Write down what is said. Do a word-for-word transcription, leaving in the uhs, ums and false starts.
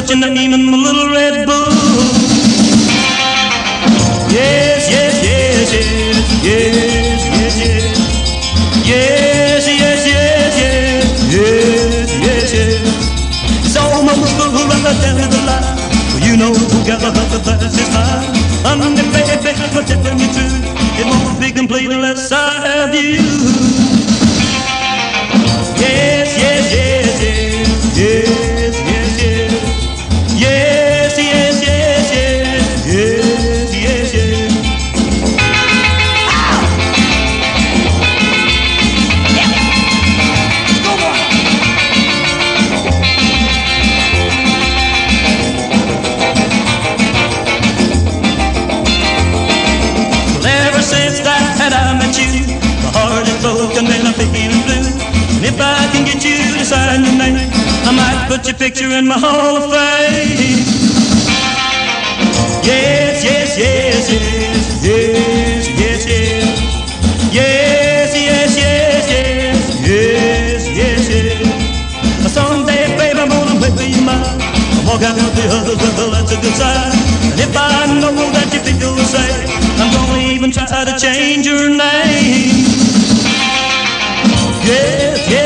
put your name in my little red book. Yes, yes, yes, yes, yes, yes, yes. Yes, yes, yes, yes, yes, yes, yes. It's almost the right down to the line. Well, you know who got the fastest time. Honey, baby, I'm telling you true. It won't be complete unless I have you. Yes, yes, yes, yes, yes, yes, yes. Yes, yes, yes, yes, yes, yes, yes. Since that I met you, my heart is broken and I'm feeling blue. And if I can get you to sign your name, I might put your picture in my Hall of Fame. Yes, yes, yes, yes, yes, yes, yes. Yes, yes, yes, yes, yes, yes, yes. Someday, baby, I'm gonna make you mine. I'll walk out the other well, that's a good sign. And if I know that you feel the same, I'm gonna even try to change your name. Yes, yes.